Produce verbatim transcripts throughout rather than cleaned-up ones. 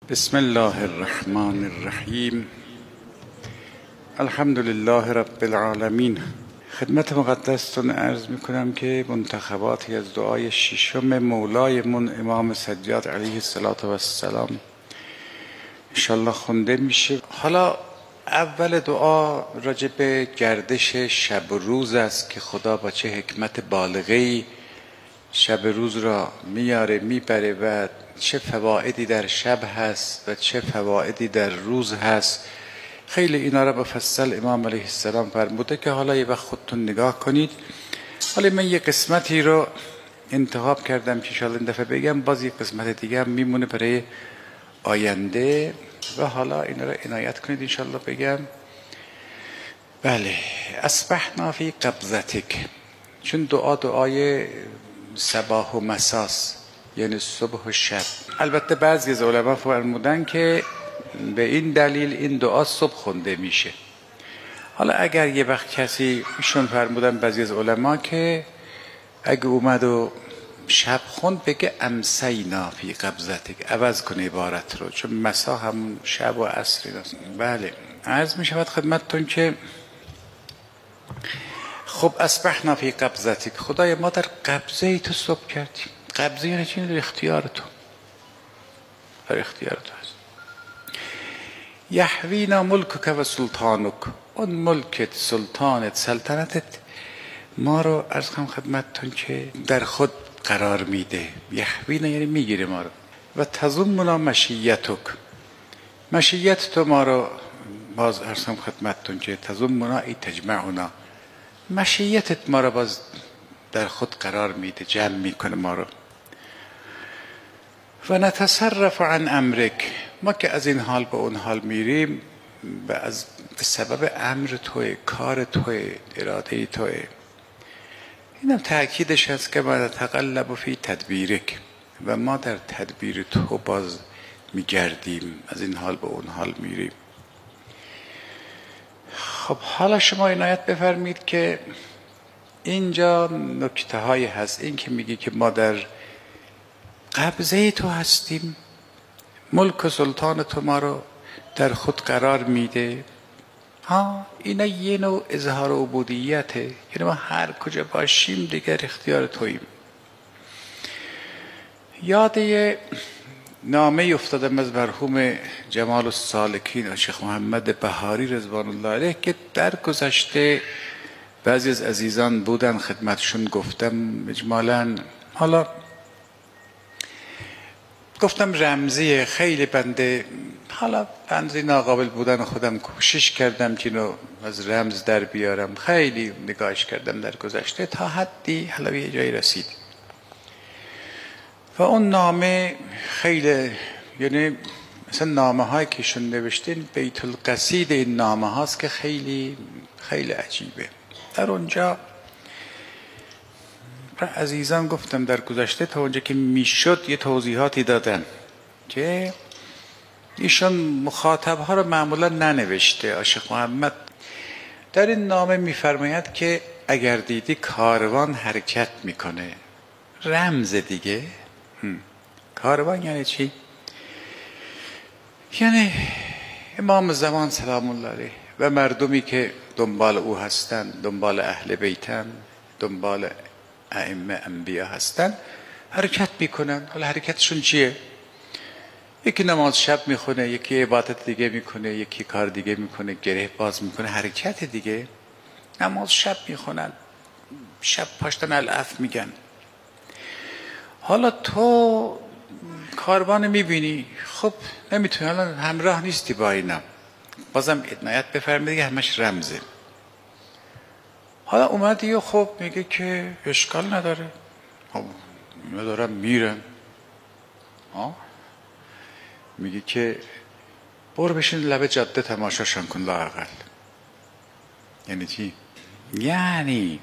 بسم الله الرحمن الرحیم. الحمد لله رب العالمین. خدمت مقدستون عرض می کنم که منتخباتی از دعای ششم مولایمون امام سجاد علیه السلام انشالله خونده میشه. حالا اول دعا راجع به گردش شب و روز است که خدا با چه حکمت بالغه‌ای شب و روز را میاره میبره و چه فوائدی در شب هست و چه فوائدی در روز هست. خیلی اینا را مفصل امام علیه السلام فرموده که حالا یه وقت خودتون نگاه کنید. حالا من یه قسمتی رو انتخاب کردم که انشاءالله این دفعه بگم، باز یه قسمت دیگه هم میمونه برای آینده و حالا اینا را عنایت کنید انشاءالله بگم. بله، اصبحنا فی قبضتک، چون دعا دعای صباح و مساس، یعنی صبح و شب. البته بعضی از علما فرمودن که به این دلیل این دعا صبح خونده میشه. حالا اگر یه وقت کسی، ایشون فرمودن بعضی از علما که اگه اومد و شب خوند بگه امسینا فی قبضتک، عوض کنه عبارت رو، چون مسا هم شب و عصر است. بله، عرض می شود خدمتتون که خب اصبحنا فی قبضتک، خدای ما در قبضه تو صبح کردیم. قبضه یعنی چی؟ در اختیار تو، در اختیار تو هست. یحوینا ملکک و سلطانک، اون ملکت، سلطانت، سلطنتت ما رو عرض کنم خدمتتون که در خود قرار میده. یحوینا یعنی میگیره ما رو. و تضمنا مشیتک، مشیت تو ما رو، باز عرض کنم خدمتتون که تضمنا ای تجمعنا، مشیتت ما رو باز در خود قرار میده، جمع میکنه ما رو. و نتصرف عن امرک، ما که از این حال به اون حال میریم و از به سبب امر توی، کار توی، اراده توی. اینم تأکیدش هست که ما نتقلب فی تدبیرک، و ما در تدبیر تو باز میگردیم، از این حال به اون حال میریم. خب حالا شما عنایت بفرمید که اینجا نکته هایی هست. این که میگی که ما در قبضه تو هستیم، ملک و سلطان تو ما رو در خود قرار میده. ها، اینا یه نوع اظهار عبودیته، یعنی ما هر کجا باشیم دیگر اختیار توییم. یاد یه نامه افتادم از مرحوم جمال السالکین شیخ محمد بهاری رضوان الله علیه که در گذشته بعضی از عزیزان بودن خدمتشون گفتم اجمالاً، حالا گفتم رمزیه، خیلی بنده حالا بنده ناقابل بودن خودم کوشش کردم که اینو از رمز در بیارم، خیلی نگاهش کردم در گذشته تا حدی حالا به یه جایی رسید. و اون نامه خیلی، یعنی مثلا نامه هایی که شون نوشتین بیت القصید این نامه هاست که خیلی خیلی عجیبه. در اونجا عزیزان گفتم در گذشته تا اونجا که میشد یه توضیحاتی دادن که ایشان مخاطب ها رو معمولا ننوشته. شیخ محمد در این نامه میفرماید که اگر دیدی کاروان حرکت میکنه، رمز دیگه. کاروان یعنی چی؟ یعنی امام زمان سلام الله علیه و مردمی که دنبال او هستن، دنبال اهل بیتن، دنبال ائمه انبیا هستن، حرکت میکنن. حالا حرکتشون چیه؟ یکی نماز شب میخونه، یکی عبادت دیگه میکنه، یکی کار دیگه میکنه، گره باز میکنه، حرکت دیگه. نماز شب میخونن، شب پاشتن الاف میگن. حالا تو کاروان میبینی، خب نمیتونی، حالا همراه نیستی با اینا، بازم عنایت بفرمایید که همش رمزه. حالا اومدی و خب میگه که اشکال نداره، خب اینا دارن میرن، ها، میگه که برو بشین لب جاده تماشاشون کن لااقل. یعنی چی؟ یعنی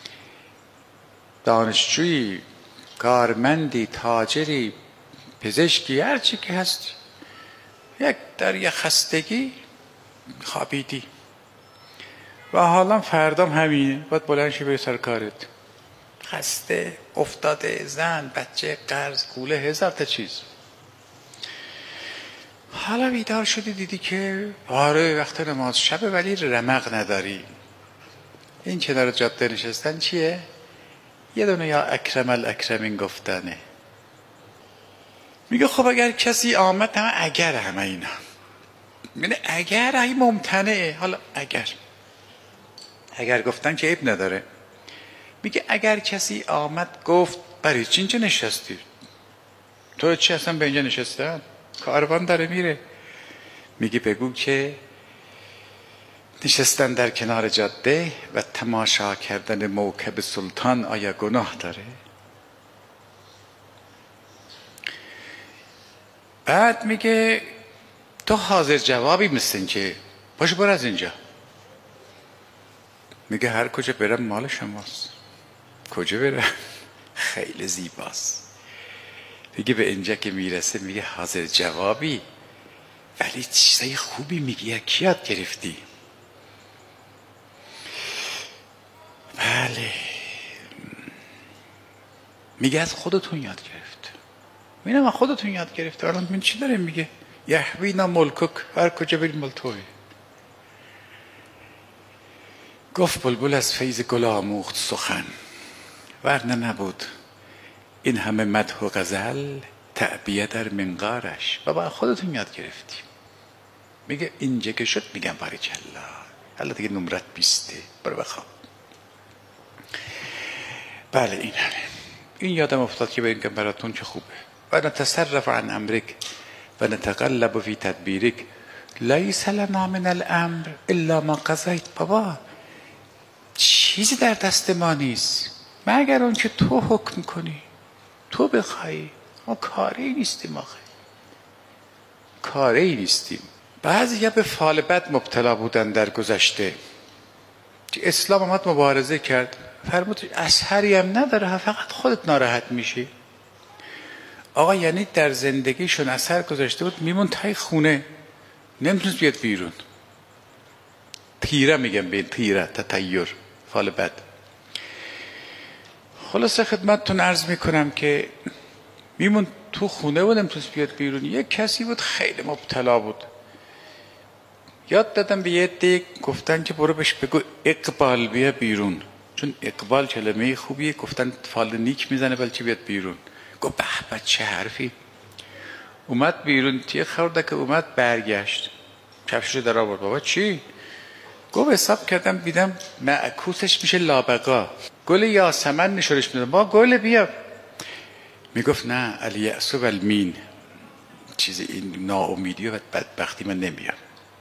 دانشجویی، کارمندی، تاجری، پزشکی، هر چی که هستی، یک در یک خستگی خوابیدی و حالا فردام همینه، باید بلند شی به سر کارت، خسته، افتاده، زن، بچه، قرض، کوله، هزار تا چیز. حالا بیدار شدی دیدی که آره وقت نماز شبه ولی رمق نداری. این کنار جاده نشستن چیه؟ یه دونه یا اکرم الاکرمین گفتنه. میگه خب اگر کسی آمد، همه اگر همه اینا میگه اگر ای ممتنعه. حالا اگر اگر گفتن که عیب نداره. میگه اگر کسی آمد گفت برای چی اینجا نشستی؟ تو چی اصلا به اینجا نشستن؟ کاروان داره میره. میگه بگو که نشستن در کنار جاده و تماشا کردن موکب سلطان آیا گناه داره؟ بعد میگه تو حاضر جوابی مثل این که باشه برو از اینجا. میگه هر کجا برم مال شماست. کجا برم؟ خیلی زیباست. میگه به اینجا که میرسه میگه حاضر جوابی ولی چیزای خوبی میگی. کی یاد گرفتی؟ بله میگه از خودتون یاد گرفت. میگه من خودتون یاد گرفت. الان من چی داره میگه؟ یحوینا ملکک، هر کجا بریم مال توی. گفت بلبل از فیض گل آموخت سخن، ورنه نبود این همه مدح و غزل تعبیه در منقارش. بابا خودتون یاد گرفتی. میگه اینجا که شد میگم باریکلا، حالا دیگه نمرت بیسته، برو بخواب. بله این همه. این یادم افتاد که بگم براتون که خوبه. و نتصرف عن امرک و نتقلب فی تدبیرک لیس لنا من الامر الا ما قضیت. بابا چیزی در دست ما نیست مگر اون که تو حکم کنی، تو بخوای. ما کاری نیستیم آخه، کاری نیستیم. بعضی ها به فال بد مبتلا بودن در گذشته که اسلام آمد مبارزه کرد، فرمود اثری هم نداره، فقط خودت ناراحت میشی. آقا یعنی در زندگیشون اثر گذاشته بود، میمون تای خونه، نمیتونست بیاد بیرون. تیره میگم به تیره، تطیر، فال بد. خلاصه خدمتتون عرض میکنم که میمون تو خونه بود، نمیتونست بیاد بیرون. یک کسی بود خیلی مبتلا بود، یاد دادم به یه دیگه، گفتن که برو بهش بگو اقبال بیا بیرون، چون اقبال کلمه خوبیه. گفتن فال نیک میزنه بلکه بیاد بیرون. گفت به به چه حرفی. اومد بیرون، تیه خورده که اومد برگشت، کفشو در آورد. بابا چی؟ گفت حساب کردم دیدم معکوسش میشه لابقا، گل یاسمن نشورش میدم. با گل بیا. میگفت نه الیأس و المین، چیز این ناامیدی و بدبختی من نمیاد.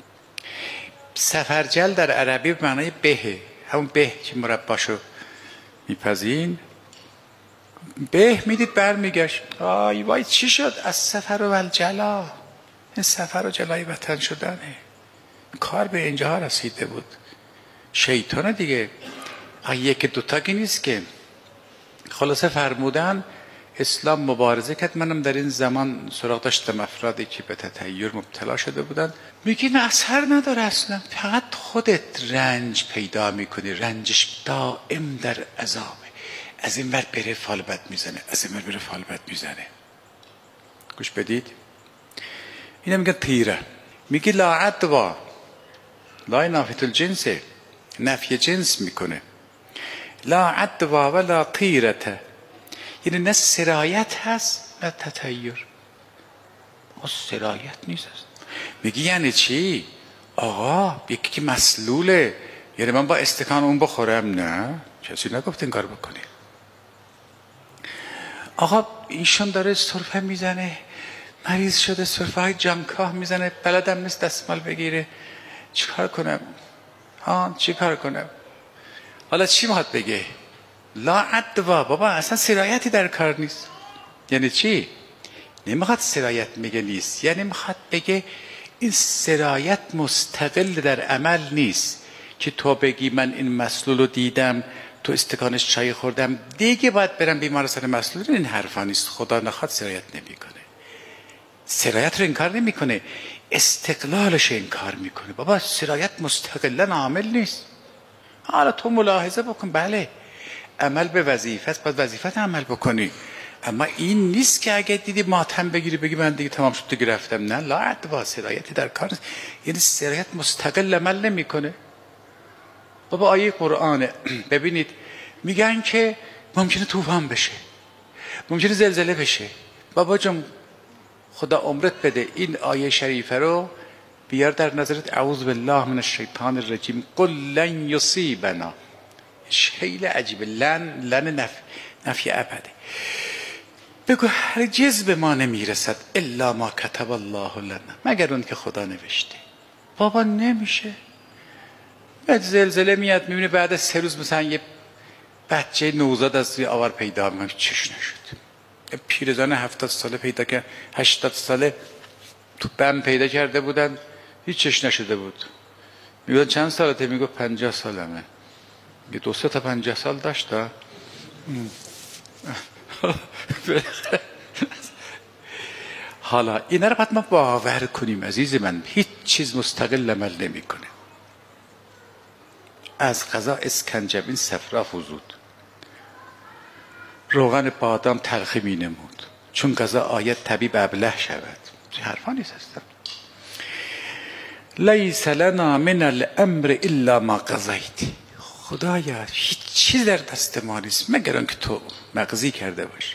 سفرجل در عربی به معنای بهه، همون به که مرباشو میپزین. به میدید برمیگشت. آی وای چی شد؟ از سفر و الجلا. این سفر و جلای وطن شدنه. کار به اینجا رسیده بود. شیطان دیگه یک دوتا که نیست که. خلاصه فرمودن اسلام مبارزه کرد. منم در این زمان سراغ داشتم افرادی که به تطیر مبتلا شده بودن. میگی نه اثر نداره اصلا، فقط خودت رنج پیدا میکنی. رنجش دائم در عذابه. از این ور بره فال بد میزنه، از این ور بره فال بد میزنه. گوش بدید. اینا میگن تیره. میگی لا عدوا، لا نافیت الجنسه، نفی جنس میکنه. لا عدوا ولا طیرته، یعنی نه سرایت هست نه تطیر. سرایت نیست هست. میگی یعنی چی؟ آقا یکی که مسلوله، یعنی من با استکان اون بخورم؟ نه، کسی نگفت این کار بکنی. آقا ایشون داره سرفه میزنه، مریض شده، سرفه های جانکاه میزنه، بلدم نیست دستمال بگیره، چیکار کنم؟ ها چیکار کنم؟ حالا چی میخواد بگه؟ لا عدوا. بابا اصلا سرایتی در کار نیست. یعنی چی؟ نمیخواد سرایت میگه نیست، یعنی میخواد بگه این سرایت مستقل در عمل نیست که تو بگی من این مسلول رو دیدم، تو استکانش چای خوردم دیگه باید برم بیمارستان مسلول. این حرفا نیست. خدا نخواد سرایت نمیکنه. سرایت رو انکار نمیکنه، استقلالش انکار میکنه. بابا سرایت مستقلا عامل نیست. حالا تو ملاحظه بکن، بله عمل به وظیفه است، باید وظیفت عمل بکنی، اما این نیست که اگه دیدی ماتم بگیری بگی من دیگه تمام شد دیگه رفتم. نه، لا ادوا، سرایتی در کار نیست. یعنی سرایت مستقل عمل نمیکنه. بابا آیه قرآنه. ببینید میگن که ممکنه طوفان بشه، ممکنه زلزله بشه. بابا جان خدا عمرت بده این آیه شریفه رو بیار در نظرت. اعوذ بالله من الشیطان الرجیم قل لن یصیبنا. خیلی عجیبه. لن لن نفی نفی ابدی. بگو هرگز به ما نمیرسد الا ما کتب الله لنا، مگر اون که خدا نوشته. بابا نمیشه. بعد زلزله میاد میبینه بعد از سه روز مثلا یه بچه نوزاد از روی آور پیدا میکنه، چش نشد. پیرزن هفتاد ساله پیدا که هشتاد ساله تو بم پیدا کرده بودن، هیچ چش نشده بود. میگن چند سالته؟ میگو پنجاه سالمه. یه دو سه تا پنجاه سال داشت. حالا اینا رو باید ما باور کنیم عزیز من. هیچ چیز مستقل عمل نمیکنه. از قضا اسکنجبین صفرا فزود، روغن بادام تلخی می نمود، چون قضا آید طبیب ابله شود. حرفا نیست هستم. لیس لنا من الامر الا ما قضیت. خدایا هیچ چیز در دست ما نیست مگر آنکه تو مقضی کرده باشی.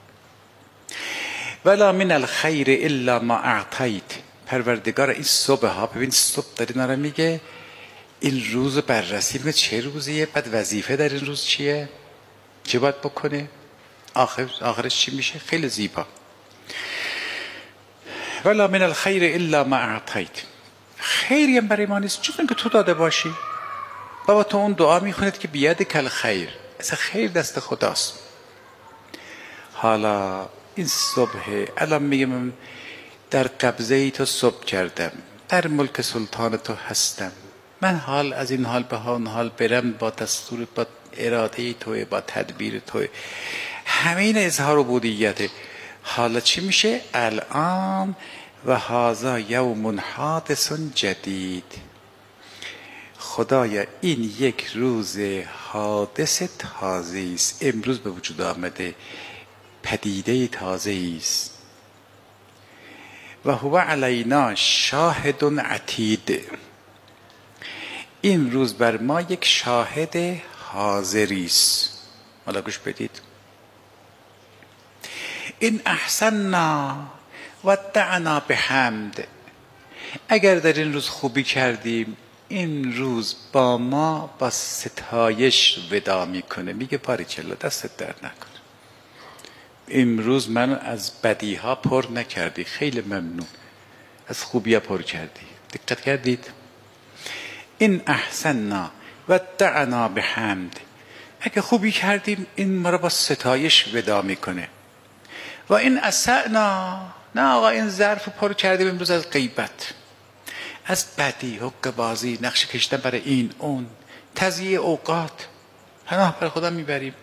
ولا من الخیر الا ما اعطیت. پروردگار این صبح ها، ببین صبح داری ناره میگه این روز بررسی میگه چه روزیه، بعد وظیفه در این روز چیه، چه باید بکنه، آخر آخرش چی میشه. خیلی زیبا. ولا من الخیر الا ما اعطیت. خیری هم برای ما نیست جز اینکه تو داده باشی. بابا تو اون دعا میخونید که بیاد کل خیر، اصلا خیر دست خداست. حالا این صبح الان میگم در قبضه تو صبح کردم، در ملک سلطان تو هستم. من حال از این حال به اون حال برم با دستور، با اراده توی، با تدبیر توی. همین اظهار عبودیته. حالا چی میشه؟ الان و هذا یوم حادث جدید. خدایا این یک روز حادث تازه است، امروز به وجود آمده، پدیده تازه است. و هو علینا شاهد عتید. این روز بر ما یک شاهد حاضری است. حالا گوش بدید. این احسننا و دعنا بحمد. اگر در این روز خوبی کردیم، این روز با ما با ستایش ودا میکنه. میگه باریکلا، دستت در نکنه، امروز من از بدی ها پر نکردی، خیلی ممنون، از خوبی ها پر کردی. دقت کردید؟ این احسننا و دعنا بحمد. اگه خوبی کردیم این ما را با ستایش ودا میکنه. و این اسعنا، نه آقا این ظرف پر کردیم امروز از غیبت، از بدی، حق بازی، نقش کشتن برای این اون، تضییع اوقات، پناه بر خدا میبریم.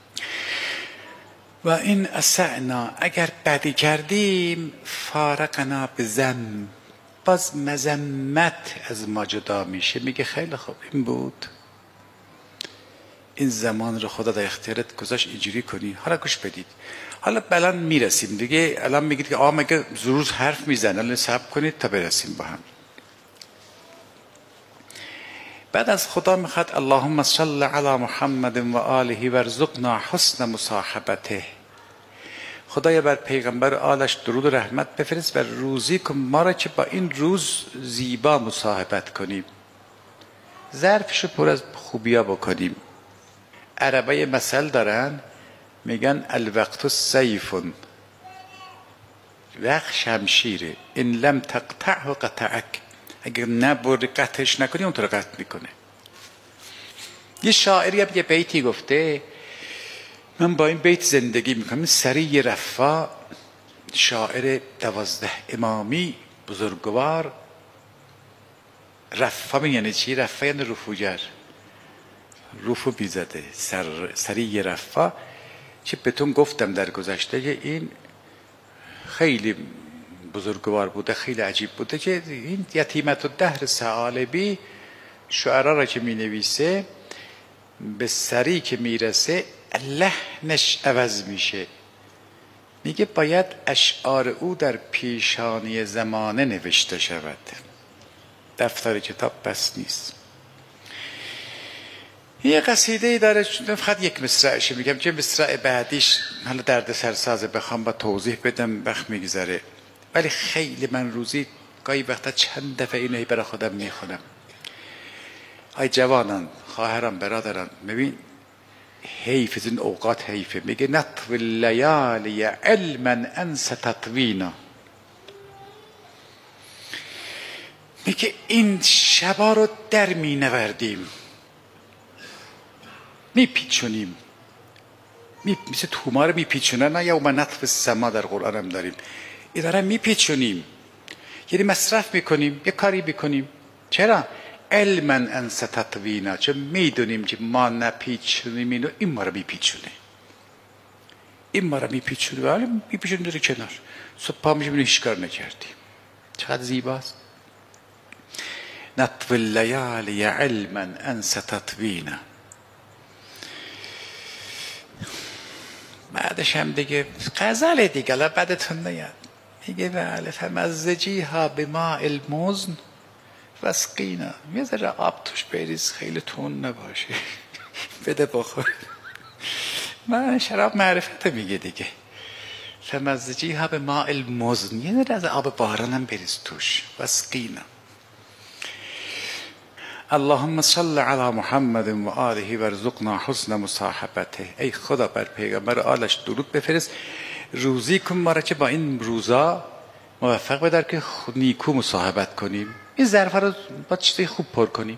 و این اسعنا، اگر بدی کردیم، فارقنا بذنب، باز مذمت از ما جدا میشه. میگه خیلی خوب این بود، این زمان رو خدا در اختیارت گذاشت اینجوری کنی. حالا گوش بدید. حالا بلان میرسیم دیگه. الان میگید که آقا مگه روز حرف میزنه، الان صبر کنید تا برسیم با هم. بعد از خدا میخواد اللهم صل علی محمد و آله و ارزقنا حسن مصاحبته. خدایا بر پیغمبر آلش درود و رحمت بفرست و روزی کن ما را که با این روز زیبا مصاحبت کنیم، ظرفشو پر از خوبیا بکنیم. عربای مثل دارن میگن الوقت سیف، وقت شمشیره، ان لم تقطعه قطعک. اگر نبری قطعش نکنی اون تو رو قطع میکنه. یه شاعری هم یه بیتی گفته، من با این بیت زندگی میکنم. سری رفا، شاعر دوازده امامی بزرگوار. رفا یعنی چی؟ رفا یعنی رفوگر، رفو بیزده. سر سری رفا چه بهتون گفتم در گذشته، این خیلی بزرگوار بوده، خیلی عجیب بوده که این یتیمت الدهر ثعالبی شعرا را که می نویسه به سری که میرسه لحنش عوض میشه. میگه باید اشعار او در پیشانی زمانه نوشته شود. دفتر کتاب بس نیست. یه قصیده ای داره، فقط یک مصرعش میگم چه مصرع بعدیش حالا درد سرسازه، بخوام با توضیح بدم وقت میگذره، ولی خیلی من روزی گاهی وقتا چند دفعه اینو برای خودم میخونم. ای جوانان، خواهران، برادران، ببین حیف از این اوقات حیفه. میگه نطو اللیالی علما انس تطوینا. میگه این شبا رو در می نوردیم، می پیچونیم، می مثل تومار می پیچونه. نه یا من نطف السما در قرآن هم داریم، این داره می پیچونیم، یعنی مصرف میکنیم، یه کاری میکنیم. چرا؟ علما انس تطوینا، چون میدونیم که ما نپیچونیم اینو، این ما رو میپیچونه، این ما رو میپیچونه، ولی میپیچونه داره کنار. صبح پا میشه هیچ کار نکردیم. چقدر زیباست. نطو اللیالی علما انس تطوینا. بعدش هم دیگه غزل دیگه، لا بعدتون نیاد. میگه بله فمزجیها بماء المزن واسقینا. یه ذره آب توش بریز، خیلی تون نباشه، بده بخور. من شراب معرفت میگه دیگه. فمزجیها بماء المزن، یه ذره از آب بارانم بریز توش. واسقینا. اللهم صل علی محمد و آله وارزقنا حسن مصاحبته. ای خدا بر پیغمبر آلش درود بفرست، روزی کن ما را که با این روزا موفق بدار که نیکو مصاحبت کنیم، این ظرفا رو با چیزی خوب پر کنیم.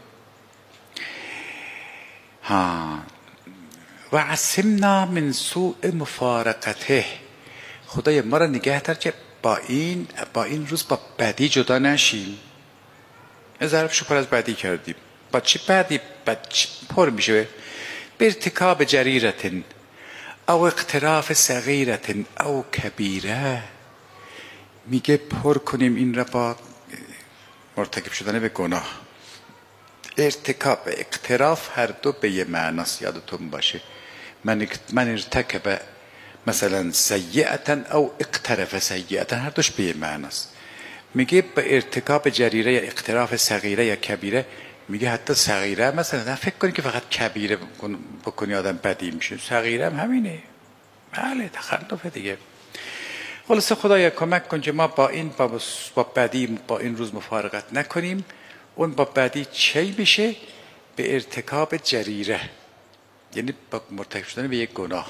ها و عصمنا من سوء مفارقته. خدای ما را نگه دار که با این با این روز با بدی جدا نشیم. این ظرفشو پر از بدی کردیم. با چی بدی بد پر میشه؟ به ارتکاب جریرت او اقتراف صغیرت او کبیره. میگه پر کنیم این را با مرتکب شدن به گناه. ارتکاب و اقتراف هر دو به یه معناست، یادتون باشه. من من ارتکب مثلا سیئتا او اقترف سیئتا، هر دوش به یه معناست. میگه به ارتکاب جریره یا اقتراف صغیره یا کبیره. میگه حتی صغیره مثلا نه فکر کنی که فقط کبیره بکنی آدم بدی میشه، صغیره هم همینه. بله تخلف دیگه. خلاصه خدایا کمک کن که ما با این با, با بدی با این روز مفارقت نکنیم. اون با بدی چی میشه؟ به ارتکاب جریره، یعنی با مرتکب شدن به یک گناه.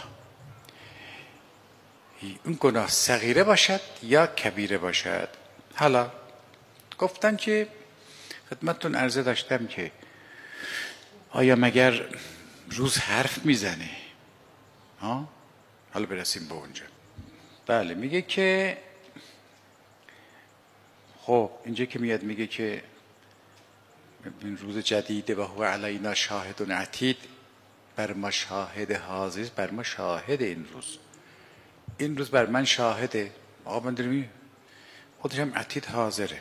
اون گناه صغیره باشد یا کبیره باشد. حالا گفتن که خدمتتون عرضه داشتم که آیا مگر روز حرف میزنه؟ ها؟ حالا برسیم به اونجا. بله میگه که خب اینجا که میاد میگه که این روز جدیده و هو علینا شاهد عتید، بر ما شاهد حاضر، بر ما شاهد این روز، این روز بر من شاهده. آقا من داریم خودش هم عتید حاضره.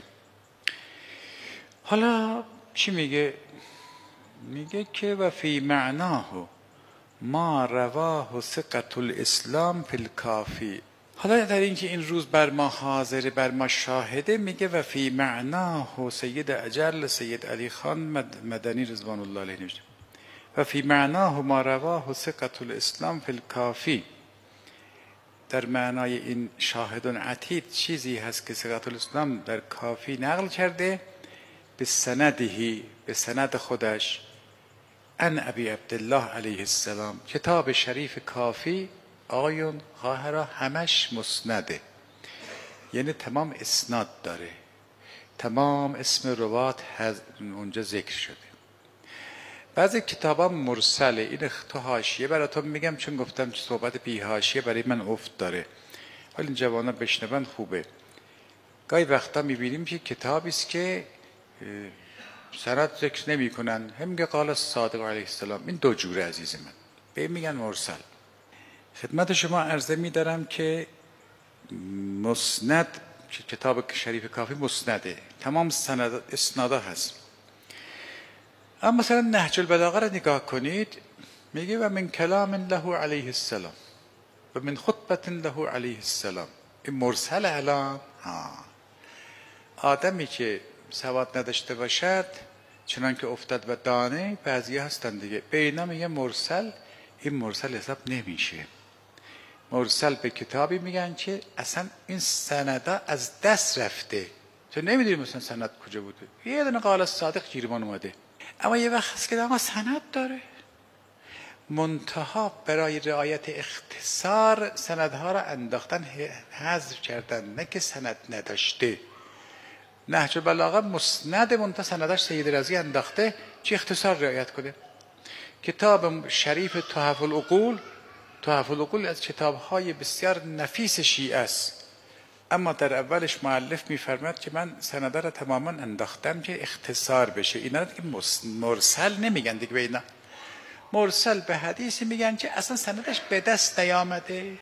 حالا چی میگه؟ میگه که و فی معناه ما رواه ثقة الاسلام فی الکافی. حالا در این که این روز بر ما حاضره، بر ما شاهده، میگه و فی معناه سید اجل سید علی خان مدنی رضوان الله علیه نوشته و فی معناه ما رواه ثقة الاسلام فی الکافی. در معنای این شاهد عتید چیزی هست که ثقة الاسلام در کافی نقل کرده به سندهی، به سند خودش، ان ابی عبدالله علیه السلام. کتاب شریف کافی آقایون خواهرها همش مسنده، یعنی تمام اسناد داره، تمام اسم روات اونجا ذکر شده. بعضی کتابا مرسله. این تو حاشیه براتون میگم چون گفتم صحبت بی حاشیه برای من افت داره، ولی این جوانا بشنون خوبه. گاهی وقتا میبینیم که کتابی است که سند ذکر نمی کنن، هم میگه قال صادق علیه السلام. این دو جوره عزیز من، به این میگن مرسل. خدمت شما عرضه میدارم که مسند، کتاب شریف کافی مسنده، تمام سند اسنادا هست. اما مثلا نهج البلاغه را نگاه کنید، میگه و من کلام له علیه السلام. و من خطبت له علیه السلام. این مرسل الان ها آدمی که سواد نداشته باشد چنان که افتاد و دانه بعضی هستن دیگه به اینا میگه مرسل. این مرسل حساب نمیشه. مرسل به کتابی میگن که اصلا این سندا از دست رفته، تو نمیدونی مثلا سند کجا بوده، یه دونه قال الصادق گیرمان اومده. اما یه وقت هست که آقا سند داره، منتها برای رعایت اختصار سندها را انداختن حذف کردن، نه که سند نداشته. نهج البلاغه مسند منتها سندش سید رضی انداخته چه اختصار رعایت کنه. کتاب شریف تحف العقول، تحف العقول از کتاب‌های بسیار نفیس شیعه است، اما در اولش مؤلف می‌فرماید که من سنده را تماما انداختم که اختصار بشه. اینا دیگه مرسل نمیگن دیگه. به اینا مرسل به حدیثی میگن که اصلا سندش به دست نیامده،